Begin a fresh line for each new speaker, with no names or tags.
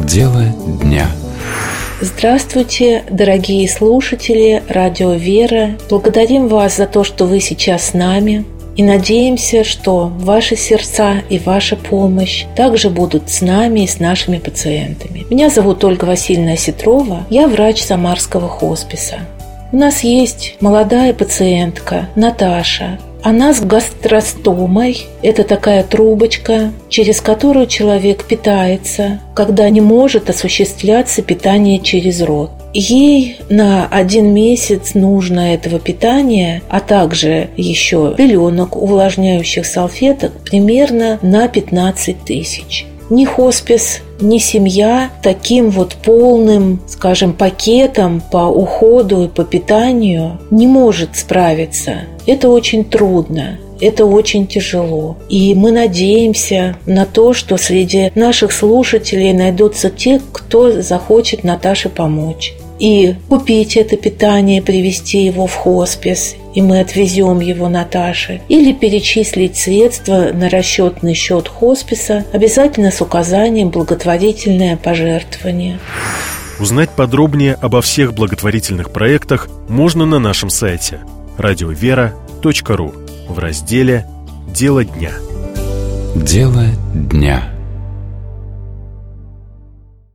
Дело дня.
Здравствуйте, дорогие слушатели радио «Вера». Благодарим вас за то, что вы сейчас с нами. И надеемся, что ваши сердца и ваша помощь также будут с нами и с нашими пациентами. Меня зовут Ольга Васильевна Осетрова. Я врач Самарского хосписа. У нас есть молодая пациентка Наташа. Она с гастростомой. Это такая трубочка, через которую человек питается, когда не может осуществляться питание через рот. Ей на 1 месяц нужно этого питания, а также еще пеленок, увлажняющих салфеток примерно на 15 тысяч. Ни хоспис, ни семья таким вот полным, скажем, пакетом по уходу и по питанию не может справиться. Это очень трудно. Это очень тяжело. И мы надеемся на то, что среди наших слушателей найдутся те, кто захочет Наташе помочь. И купить это питание, привезти его в хоспис, и мы отвезем его Наташе. Или перечислить средства на расчетный счет хосписа, обязательно с указанием «Благотворительное пожертвование».
Узнать подробнее обо всех благотворительных проектах можно на нашем сайте radiovera.ru в разделе «Дело дня».
Дело дня.